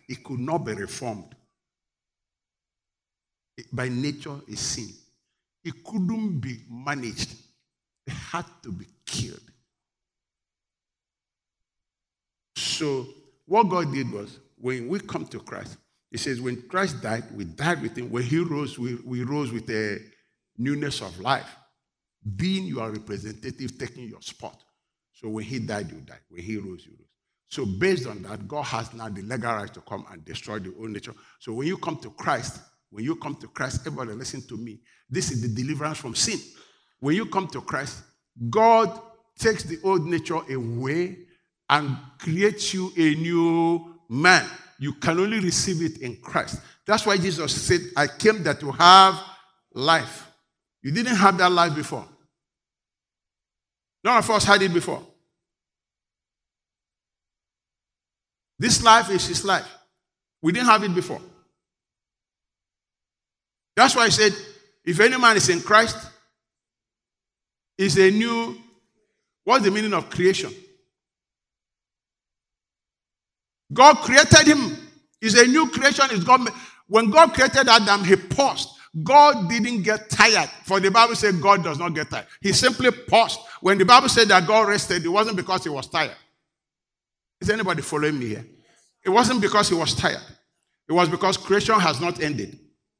it could not be reformed. By nature, is sin. It couldn't be managed. It had to be killed. So what God did was, when we come to Christ, he says, when Christ died, we died with him. When he rose, we rose with a newness of life. Being your representative, taking your spot. So when he died, you died. When he rose, you rose. So based on that, God has now the legal right to come and destroy the old nature. So when you come to Christ, everybody listen to me. This is the deliverance from sin. When you come to Christ, God takes the old nature away and creates you a new man. You can only receive it in Christ. That's why Jesus said, I came that to have life. You didn't have that life before. None of us had it before. This life is his life. We didn't have it before. That's why I said, if any man is in Christ, is a new, what's the meaning of creation? God created him. Is a new creation. Is God. When God created Adam, he paused. God didn't get tired. For the Bible said God does not get tired. He simply paused. When the Bible said that God rested, it wasn't because he was tired. Is anybody following me here? It wasn't because he was tired. It was because creation has not ended.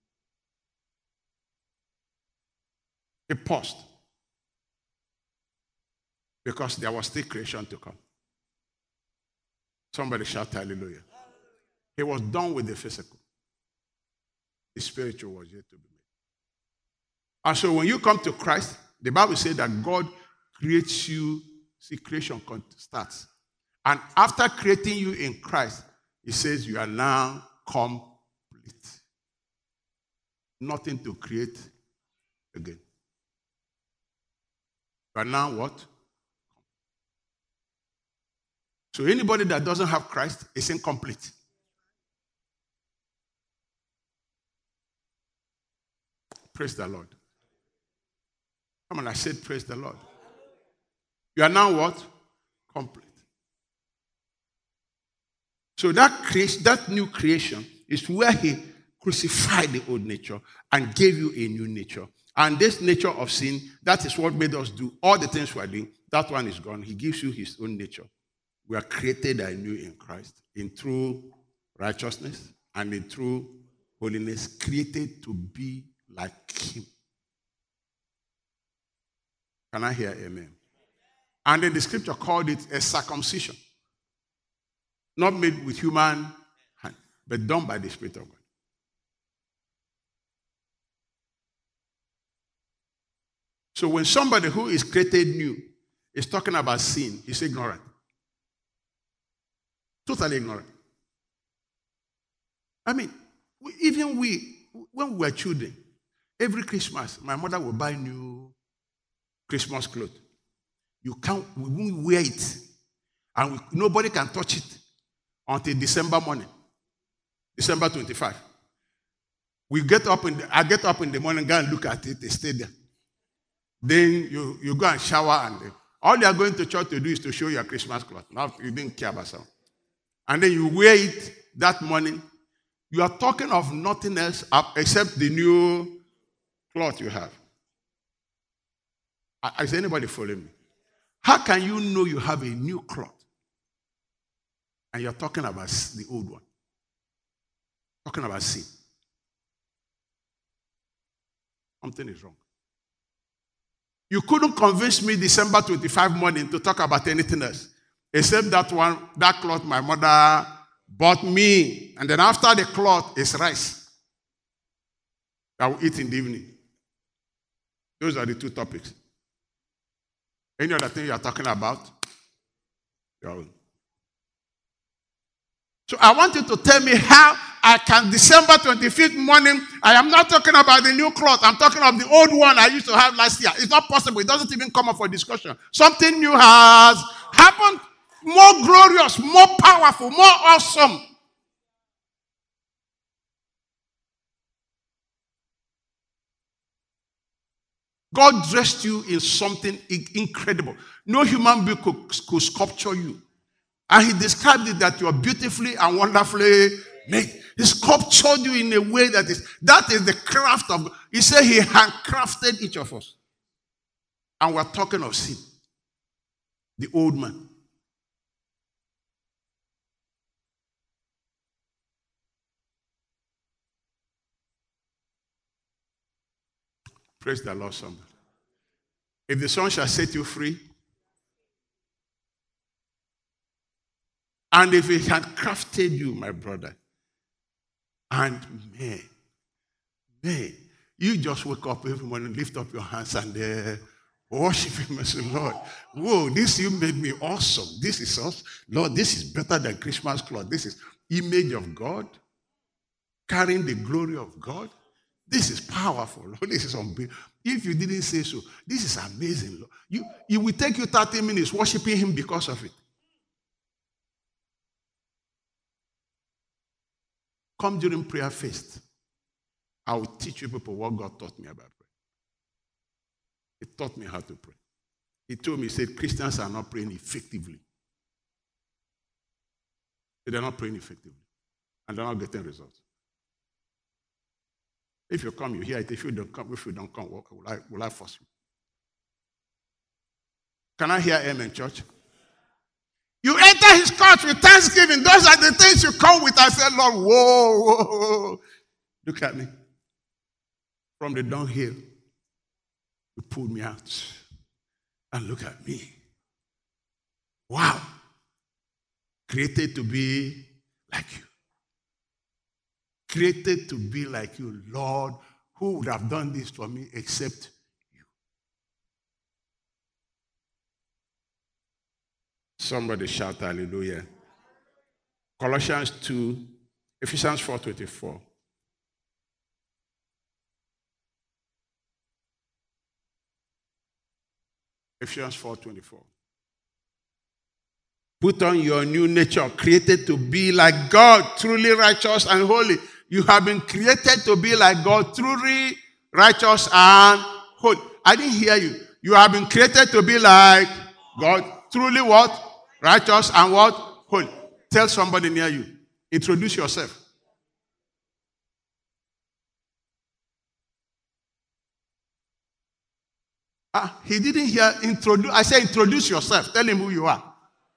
He paused. Because there was still creation to come. Somebody shout hallelujah. He was done with the physical. The spiritual was yet to be made. And so when you come to Christ, the Bible says that God creates you. See, creation starts. And after creating you in Christ, he says you are now complete. Nothing to create again. You are now what? So anybody that doesn't have Christ is incomplete. Praise the Lord. Come on, I said praise the Lord. You are now what? Complete. So that new creation is where he crucified the old nature and gave you a new nature. And this nature of sin, that is what made us do all the things we are doing. That one is gone. He gives you his own nature. We are created anew in Christ, in true righteousness and in true holiness, created to be like him. Can I hear amen? And then the scripture called it a circumcision. Not made with human hand, but done by the Spirit of God. So when somebody who is created new is talking about sin, he's ignorant. Totally ignorant. I mean, even when we were children, every Christmas, my mother will buy new Christmas clothes. We won't wear it. And nobody can touch it until December morning. December 25. I get up in the morning, go and look at it, they stay there. Then you go and shower, and all you are going to church to do is to show your Christmas cloth. Now you didn't care about something. And then you wear it that morning. You are talking of nothing else except the new cloth you have. Is anybody following me? How can you know you have a new cloth and you're talking about the old one? Talking about sin. Something is wrong. You couldn't convince me December 25 morning to talk about anything else except that cloth my mother bought me. And then after the cloth is rice that we eat in the evening. Those are the two topics. Any other thing you are talking about? Your own. So I want you to tell me how I can, December 25th morning, I am not talking about the new cloth. I'm talking of the old one I used to have last year. It's not possible. It doesn't even come up for discussion. Something new has happened, more glorious, more powerful, more awesome. God dressed you in something incredible. No human being could sculpture you. And he described it that you are beautifully and wonderfully made. He sculptured you in a way that is the craft of God. He said he handcrafted each of us. And we're talking of sin. The old man. Praise the Lord, somebody. If the Son shall set you free, and if he had crafted you, my brother, and man, you just wake up every morning, lift up your hands and worship him and say, Lord, whoa, this you made me awesome. This is awesome. Lord, this is better than Christmas cloth. This is image of God, carrying the glory of God. This is powerful, Lord. This is unbelievable. If you didn't say so, this is amazing, Lord. It will take you 30 minutes worshiping him because of it. Come during prayer feast. I will teach you people what God taught me about prayer. He taught me how to pray. He told me, he said, Christians are not praying effectively. They're not praying effectively. And they're not getting results. If you come, you hear it. If you don't come, will I force you? Can I hear amen, church? You enter his court with thanksgiving. Those are the things you come with. I said, Lord, whoa. Look at me. From the dunghill, you pulled me out. And look at me. Wow. Created to be like you. Created to be like you, Lord. Who would have done this for me except you? Somebody shout hallelujah. Colossians 2, Ephesians 4:24. Ephesians 4:24. Put on your new nature, created to be like God, truly righteous and holy. You have been created to be like God, truly righteous and holy. I didn't hear you. You have been created to be like God, truly what? Righteous and what? Holy. Tell somebody near you. Introduce yourself. He didn't hear introduce. I said introduce yourself. Tell him who you are.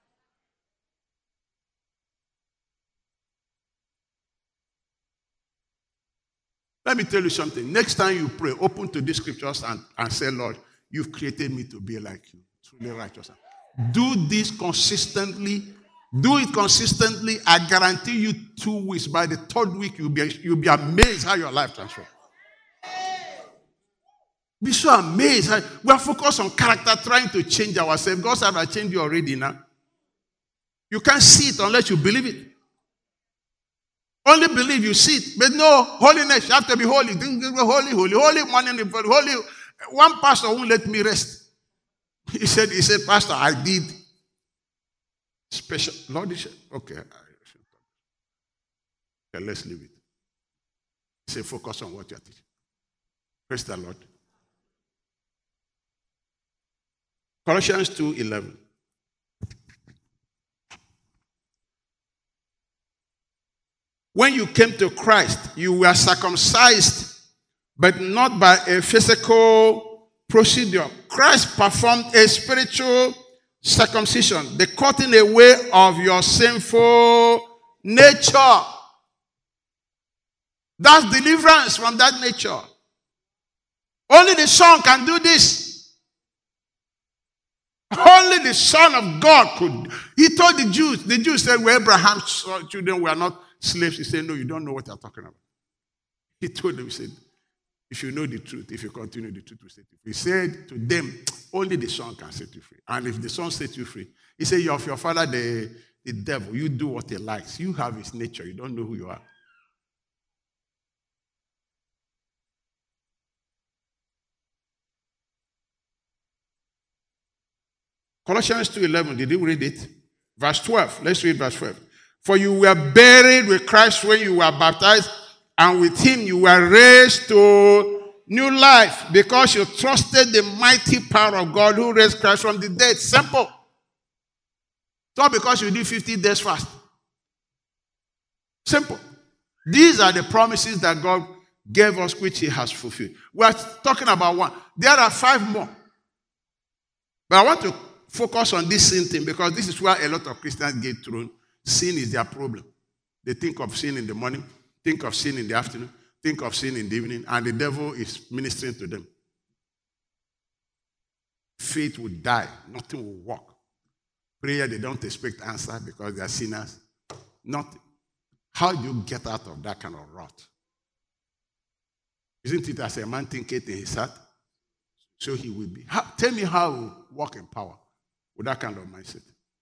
Let me tell you something. Next time you pray, open to these scriptures and say, Lord, you've created me to be like you. Truly righteous. Do this consistently. Do it consistently. I guarantee you 2 weeks. By the 3rd week, you'll be amazed how your life transforms. Be so amazed. We are focused on character, trying to change ourselves. God said, I changed you already now. You can't see it unless you believe it. Only believe you see it. But no, holiness, you have to be holy. Holy morning, holy. One pastor won't let me rest. He said, Pastor, I did special. Lord, okay, let's leave it. He said, focus on what you're teaching. Praise the Lord. Colossians 2:11. When you came to Christ, you were circumcised, but not by a physical procedure. Christ performed a spiritual circumcision, the cutting away of your sinful nature. That's deliverance from that nature. Only the Son can do this. Only the Son of God could. He told the Jews said, well, Abraham's children were not slaves. He said, no, you don't know what you're talking about. He told them, he said, if you know the truth, if you continue the truth, will set you free. He said to them, only the Son can set you free. And if the Son sets you free, he said, you're of your father, the devil. You do what he likes. You have his nature. You don't know who you are. Colossians 2:11, did you read it? Verse 12. Let's read verse 12. For you were buried with Christ when you were baptized, and with him you were raised to new life because you trusted the mighty power of God who raised Christ from the dead. Simple. It's not because you did 50 days fast. Simple. These are the promises that God gave us, which he has fulfilled. We are talking about one. There are 5 more. But I want to focus on this sin thing because this is where a lot of Christians get thrown. Sin is their problem. They think of sin in the morning, think of sin in the afternoon, think of sin in the evening, and the devil is ministering to them. Faith will die. Nothing will work. Prayer, they don't expect answer because they are sinners. Nothing. How do you get out of that kind of rot? Isn't it as a man thinketh in his heart, so he will be? Tell me how we walk in power with that kind of mindset.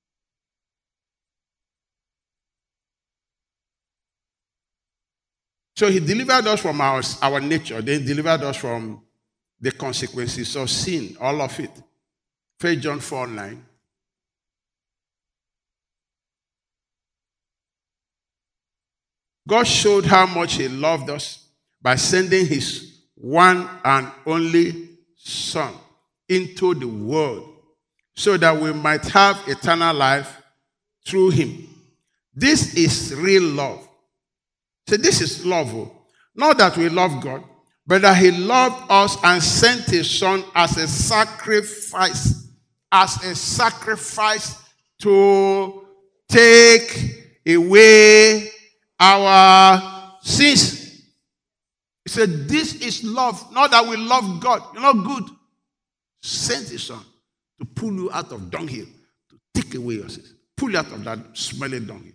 So he delivered us from our nature. Then he delivered us from the consequences of sin, all of it. 1 John 4:9. God showed how much he loved us by sending his one and only Son into the world so that we might have eternal life through him. This is real love. So this is love. Not that we love God, but that he loved us and sent his Son as a sacrifice to take away our sins. He said, this is love. Not that we love God. You're not good. Sent his Son to pull you out of dunghill, to take away your sins. Pull you out of that smelly dunghill.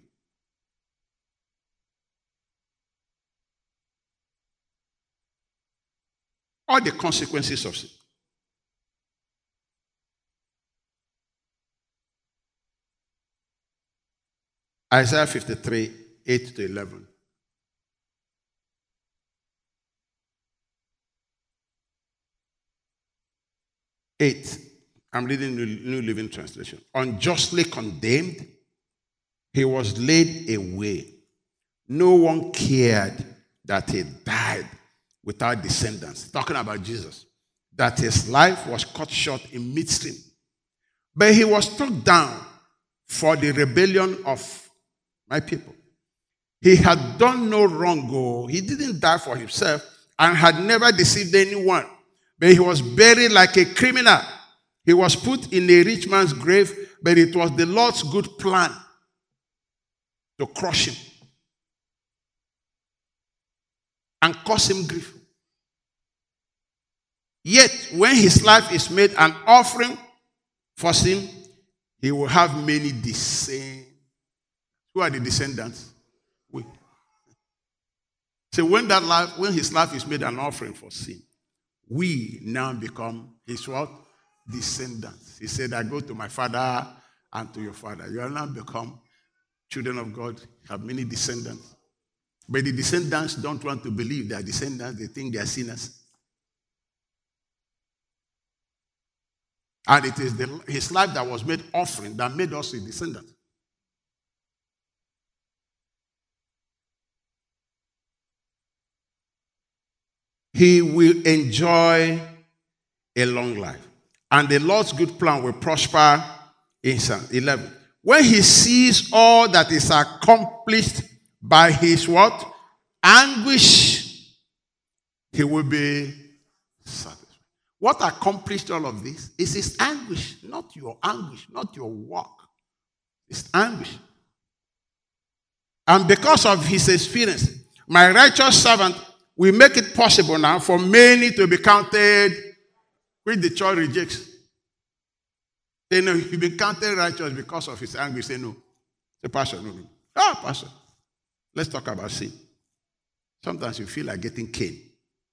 All the consequences of sin. Isaiah 53, 8 to 11. 8. I'm reading New Living Translation. Unjustly condemned, he was laid away. No one cared that he died without descendants. Talking about Jesus. That his life was cut short in midstream. But he was struck down for the rebellion of my people. He had done no wrong. He didn't die for himself and had never deceived anyone. But he was buried like a criminal. He was put in a rich man's grave, but it was the Lord's good plan to crush him and cause him grief. Yet, when his life is made an offering for sin, he will have many descendants. Who are the descendants? We. So when his life is made an offering for sin, we now become his what? Descendants. He said, I go to my father and to your father. You are now become children of God, have many descendants. But the descendants don't want to believe they are descendants. They think they are sinners. And it is his life that was made offering that made us a descendant. He will enjoy a long life. And the Lord's good plan will prosper in 11. When he sees all that is accomplished by his what? Anguish, he will be satisfied. What accomplished all of this is his anguish, not your anguish, not your work. It's anguish. And because of his experience, my righteous servant will make it possible now for many to be counted, which the church rejects. They know he'll be counted righteous because of his anguish. Say no. Say, Pastor, no. Pastor. Let's talk about sin. Sometimes you feel like getting cane.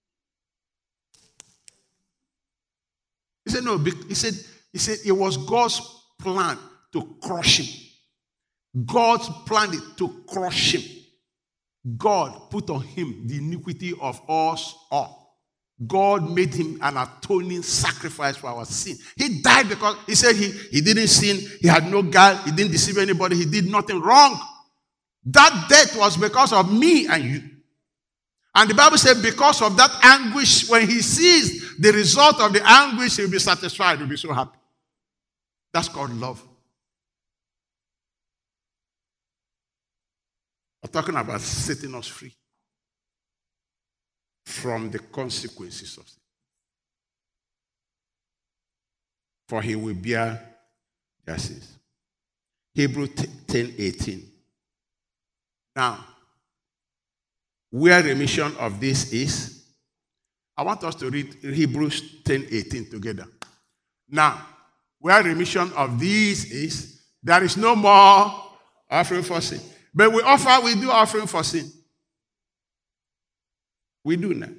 He said, no. He said it was God's plan to crush him. God's plan to crush him. God put on him the iniquity of us all. God made him an atoning sacrifice for our sin. He died because he said he didn't sin. He had no guile. He didn't deceive anybody. He did nothing wrong. That death was because of me and you. And the Bible said because of that anguish, when he sees the result of the anguish, he'll be satisfied. He'll be so happy. That's called love. I'm talking about setting us free. from the consequences of sin. For he will bear their sins. Hebrews 10:18. Now, where remission of this is, I want us to read Hebrews 10:18 together. Now, where remission of these is, there is no more offering for sin. But we do offering for sin. We do now.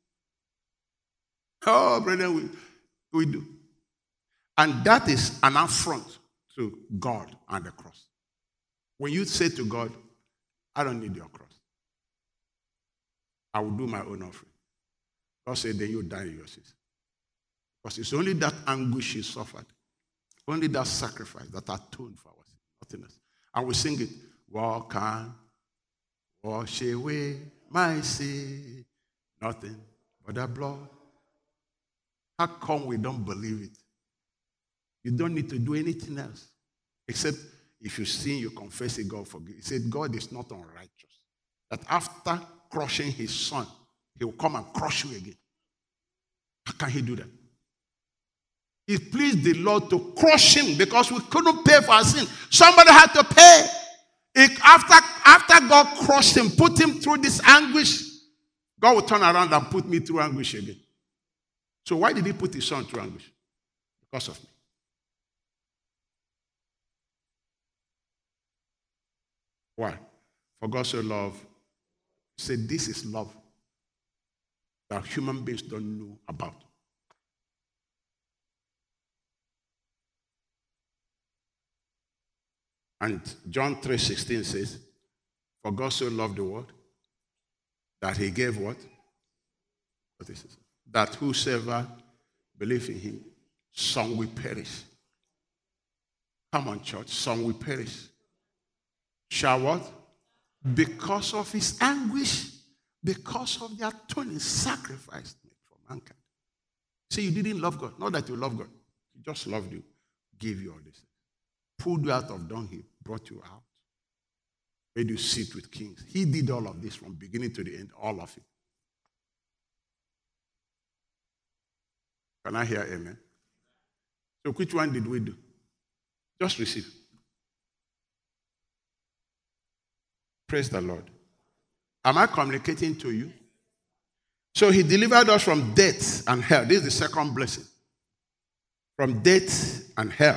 Oh, brother, we do. And that is an affront to God and the cross. When you say to God, I don't need your cross. I will do my own offering. God said, then you die in your sins. Because it's only that anguish he suffered, only that sacrifice that atoned for our sin, nothing else. And we sing it, walk on, wash away my sin, nothing but the blood. How come we don't believe it? You don't need to do anything else. Except if you sin, you confess it, God forgive. He said God is not unrighteous. That after crushing his son, he will come and crush you again. How can he do that? It pleased the Lord to crush him because we couldn't pay for our sin. Somebody had to pay. After God crushed him, put him through this anguish, God will turn around and put me through anguish again. So why did he put his son through anguish? Because of me. Why? For God so loved, he said this is love that human beings don't know about. And John 3:16 says, for God so loved the world that he gave what? What is it? That whosoever believes in him, some will perish. Come on, church, some will perish. Shall what? Because of his anguish, because of the atoning sacrifice made for mankind. See, you didn't love God. Not that you love God. He just loved you, gave you all this. Pulled you out of dunghill, brought you out, made you sit with kings. He did all of this from beginning to the end, all of it. Can I hear amen? So which one did we do? Just receive. Praise the Lord. Am I communicating to you? So he delivered us from death and hell. This is the second blessing. From death and hell.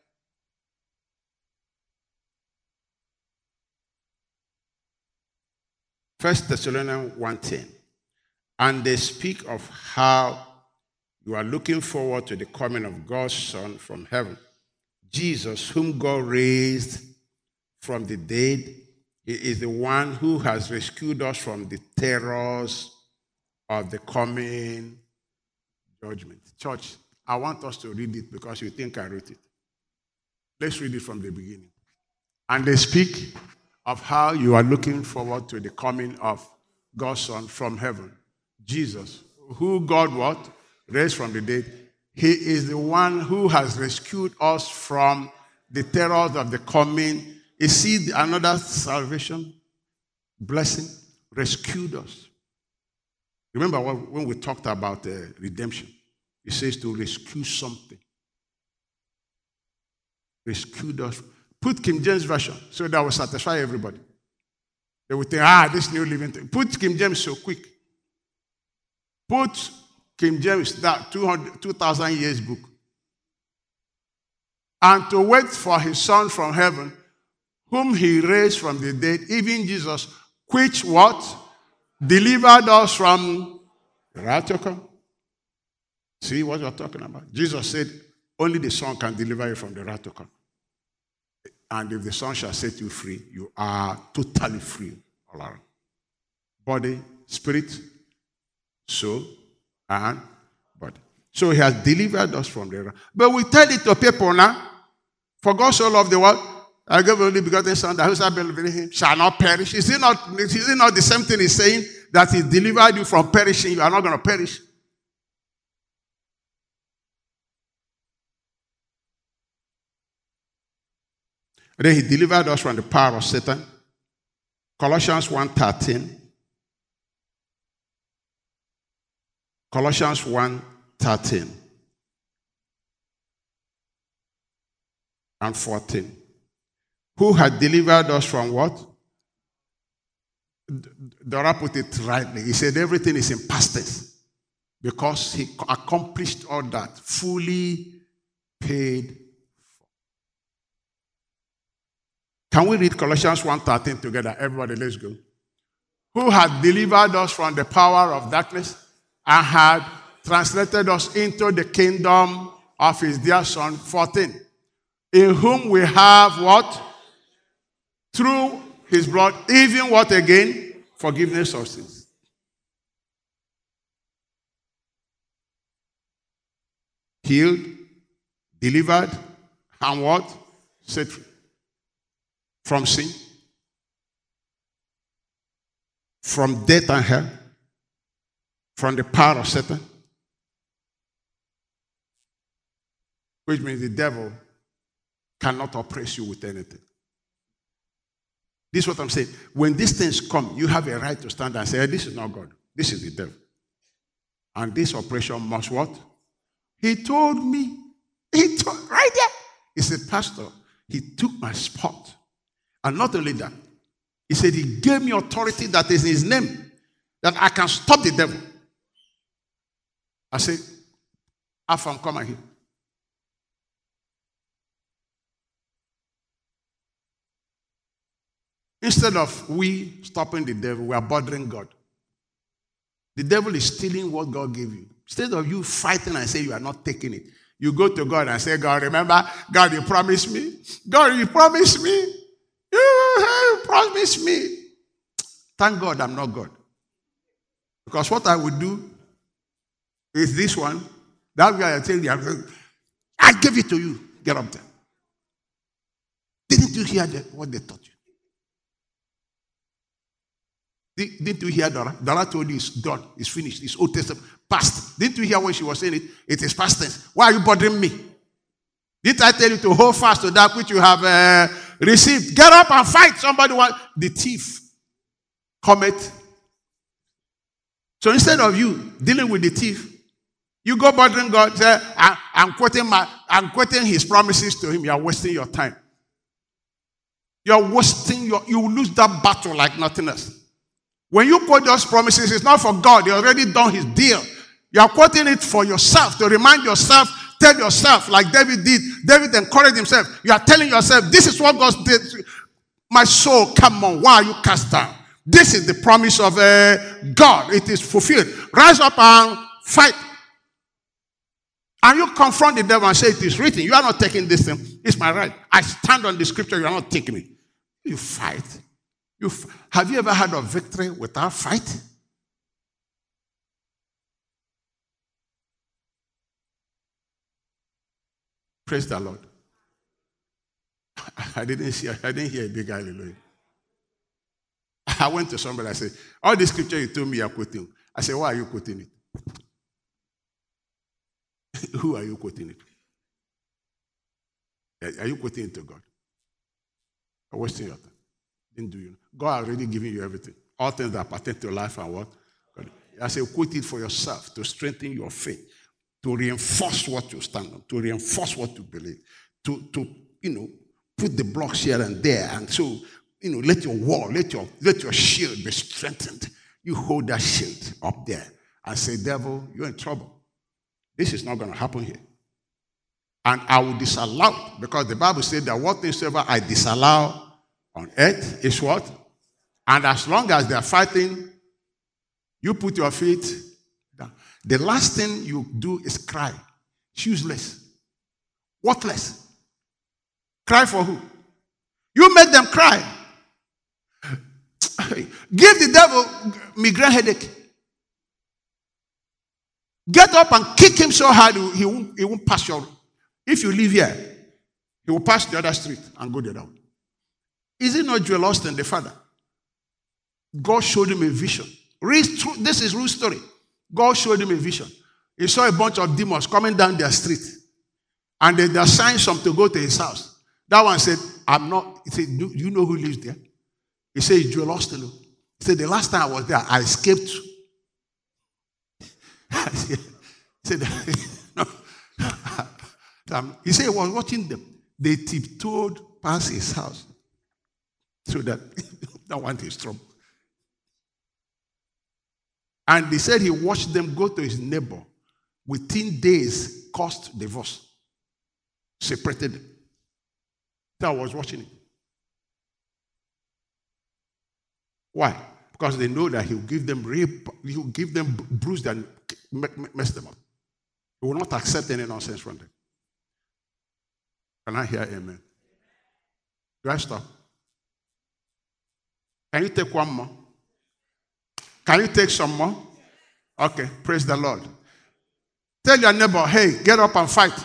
First Thessalonians 1:10. And they speak of how you are looking forward to the coming of God's Son from heaven, Jesus, whom God raised from the dead. He is the one who has rescued us from the terrors of the coming judgment. Church, I want us to read it because you think I wrote it. Let's read it from the beginning. And they speak of how you are looking forward to the coming of God's Son from heaven, Jesus, who God what? Raised from the dead. He is the one who has rescued us from the terrors of the coming. You see another salvation, blessing, rescued us. Remember when we talked about redemption, it says to rescue something. Rescued us. Put King James Version so that will satisfy everybody. They will think, this New Living thing. Put King James so quick. Put King James, that 2,000 years book. And to wait for his Son from heaven, whom he raised from the dead, even Jesus, which what? Delivered us from wrath to come. See what you're talking about? Jesus said, only the Son can deliver you from the wrath to come. And if the Son shall set you free, you are totally free all around. Body, spirit, soul, and body. So he has delivered us from the wrath. But we tell it to people now, for God so loved the world, I gave only begotten Son, that whosoever believes in him shall not perish. Is it not the same thing he's saying, that he delivered you from perishing? You are not going to perish. And then he delivered us from the power of Satan. Colossians 1:13. Colossians 1:13 and 14. Who had delivered us from what? Dora put it rightly. He said everything is in past tense because he accomplished all that, fully paid for. Can we read Colossians 1:13 together? Everybody, let's go. Who had delivered us from the power of darkness and had translated us into the kingdom of his dear Son. 14. In whom we have what? Through his blood, even what again? Forgiveness of sins. Healed, delivered, and what? Set free. From sin, from death and hell, from the power of Satan, which means the devil cannot oppress you with anything. This is what I'm saying. When these things come, you have a right to stand and say, this is not God. This is the devil. And this oppression must what? He told me. Right there. He said, Pastor, he took my spot. And not only that, he said he gave me authority that is in his name, that I can stop the devil. I said, Afam, come here. Instead of we stopping the devil, we are bothering God. The devil is stealing what God gave you. Instead of you fighting and say you are not taking it, you go to God and say, God, remember, God, you promised me. God, you promised me. You promised me. Thank God I'm not God. Because what I would do is this one. That guy I tell you, I gave it to you. Get up there. Didn't you hear what they taught you? Didn't you hear Dora? Dora told you it's done. It's finished. It's Old Testament. Past. Didn't you hear when she was saying it? It is past tense. Why are you bothering me? Didn't I tell you to hold fast to that which you have received? Get up and fight. Somebody want the thief. Cometh. So instead of you dealing with the thief, you go bothering God. Say, I'm quoting his promises to him. You are wasting your time. You are wasting you will lose that battle like nothing else. When you quote those promises, it's not for God. He already done his deal. You are quoting it for yourself, to remind yourself, tell yourself, like David did. David encouraged himself. You are telling yourself, this is what God did. My soul, come on, why are you cast down? This is the promise of God. It is fulfilled. Rise up and fight. And you confront the devil and say, it is written. You are not taking this thing. It's my right. I stand on the scripture. You are not taking it. You fight. Have you ever had a victory without fight? Praise the Lord. I didn't hear a big hallelujah. I went to somebody, I said, all the scripture you told me you're quoting. I said, why are you quoting it? Who are you quoting it? Are you quoting it to God? Or wasting your time? Didn't do you? God already given you everything. All things that pertain to life and what? God. I say, quote it for yourself to strengthen your faith, to reinforce what you stand on, to reinforce what you believe, to put the blocks here and there, and so let your wall, let your shield be strengthened. You hold that shield up there and say, devil, you're in trouble. This is not going to happen here. And I will disallow it, because the Bible said that whatsoever I disallow on earth is what? And as long as they are fighting, you put your feet down. The last thing you do is cry. It's useless. Worthless. Cry for who? You make them cry. Give the devil migraine headache. Get up and kick him so hard he won't pass your. If you live here, he will pass the other street and go the other way. Is it not Joel Austin, the father? God showed him a vision. This is real story. God showed him a vision. He saw a bunch of demons coming down their street. And they assigned some to go to his house. That one said, I'm not. He said, do you know who lives there? He said, it's Joel Austin. He said, the last time I was there, I escaped. He said, no. He said he was watching them. They tiptoed past his house so that no one is trouble. And he said he watched them go to his neighbor. Within days, caused divorce. Separated them. So I was watching it. Why? Because they know that he'll give them bruised and mess them up. He will not accept any nonsense from them. Can I hear amen? Do I stop? Can you take one more? Can you take some more? Okay, praise the Lord. Tell your neighbor, hey, get up and fight.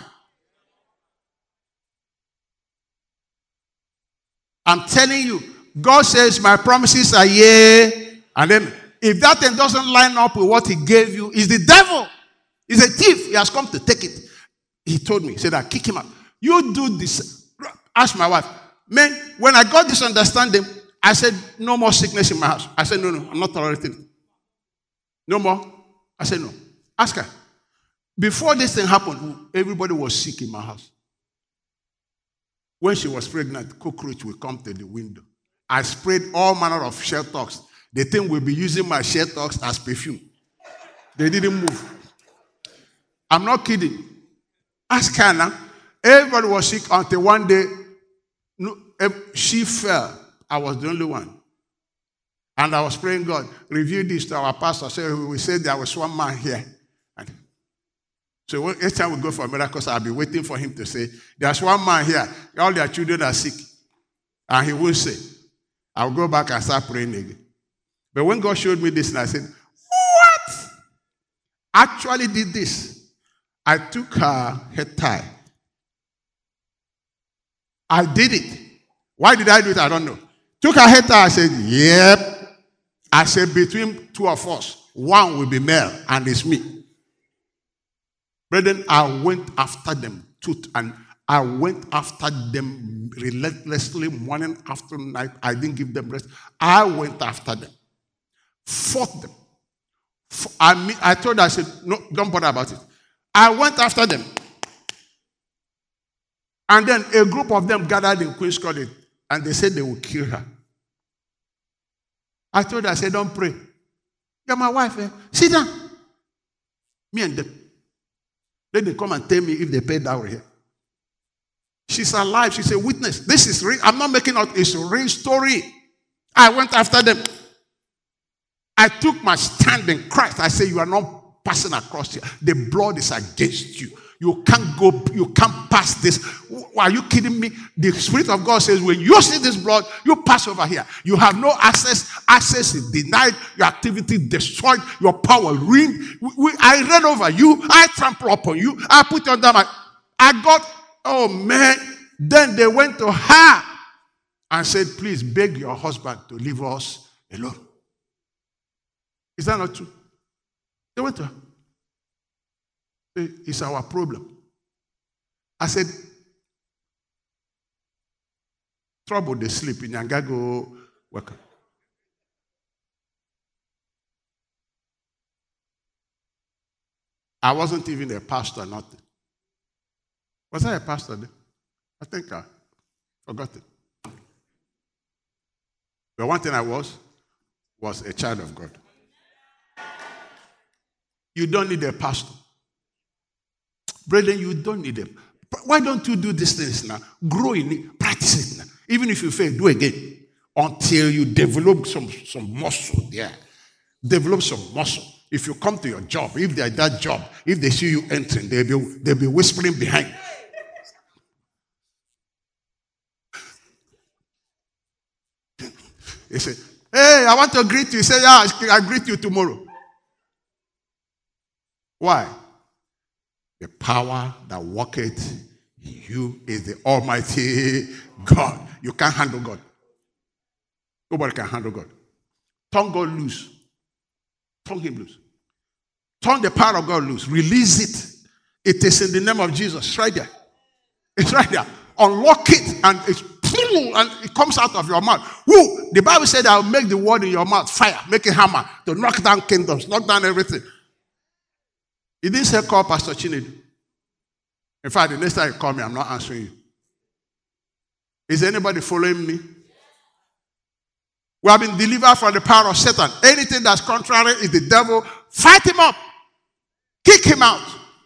I'm telling you, God says my promises are yea. And then if that thing doesn't line up with what he gave you, it's the devil. He's a thief. He has come to take it. He told me, he said, I kick him out. You do this. Ask my wife. Man, when I got this understanding, I said, no more sickness in my house. I said, no, I'm not tolerating it. No more. I said, no. Ask her. Before this thing happened, everybody was sick in my house. When she was pregnant, cockroach will come to the window. I sprayed all manner of Sheltox. The thing will be using my Sheltox as perfume. They didn't move. I'm not kidding. Ask her now. Everybody was sick until one day, she fell. I was the only one. And I was praying, God, review this to our pastor. So we said there was one man here. So each time we go for miracles, I'll be waiting for him to say, there's one man here. All their children are sick. And he won't say. I'll go back and start praying again. But when God showed me this, and I said, what? Actually did this. I took her head tie. I did it. Why did I do it? I don't know. Took her head tie. I said, yep. I said, between two of us, one will be male, and it's me. Brethren, I went after them, and I went after them relentlessly, morning, afternoon, night. I didn't give them rest. I went after them, fought them. I told her, I said, no, don't bother about it. I went after them. And then a group of them gathered in Queen's College, and they said they would kill her. I told her, I said, don't pray. You're my wife. Sit down. Me and them. Then they come and tell me if they paid dowry here. She's alive. She's a witness. This is real. I'm not making out. It's a real story. I went after them. I took my stand in Christ. I said, you are not passing across here. The blood is against you. You can't go, you can't pass this. Are you kidding me? The Spirit of God says, when you see this blood, you pass over here. You have no access. Access is denied. Your activity destroyed. Your power ruined. I ran over you. I trampled upon you. I put you under I got, oh man. Then they went to her and said, please beg your husband to leave us alone. Is that not true? They went to her. It's our problem. I said, trouble they sleep in Yangago worker. I wasn't even a pastor, nothing. Was I a pastor then? I think I forgot it. The one thing I was a child of God. You don't need a pastor. Brethren, you don't need them. Why don't you do these things now? Grow in it, practice it now. Even if you fail, do it again. Until you develop some muscle there. Develop some muscle. If you come to your job, if they're that job, if they see you entering, they'll be whispering behind. They say, hey, I want to greet you. You say, yeah, I'll greet you tomorrow. Why? The power that worketh in you is the Almighty God. You can't handle God. Nobody can handle God. Turn God loose. Turn him loose. Turn the power of God loose. Release it. It is in the name of Jesus. It's right there. It's right there. Unlock it and it comes out of your mouth. Woo! The Bible said, I'll make the word in your mouth fire. Make a hammer to knock down kingdoms, knock down everything. He didn't say call Pastor Chinedu. In fact, the next time you call me, I'm not answering you. Is anybody following me? We have been delivered from the power of Satan. Anything that's contrary is the devil. Fight him up. Kick him out.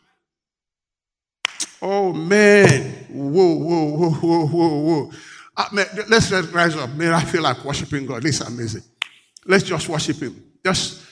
Oh, man. Whoa. Man, let's rise up. Man, I feel like worshiping God. This is amazing. Let's just worship him. Just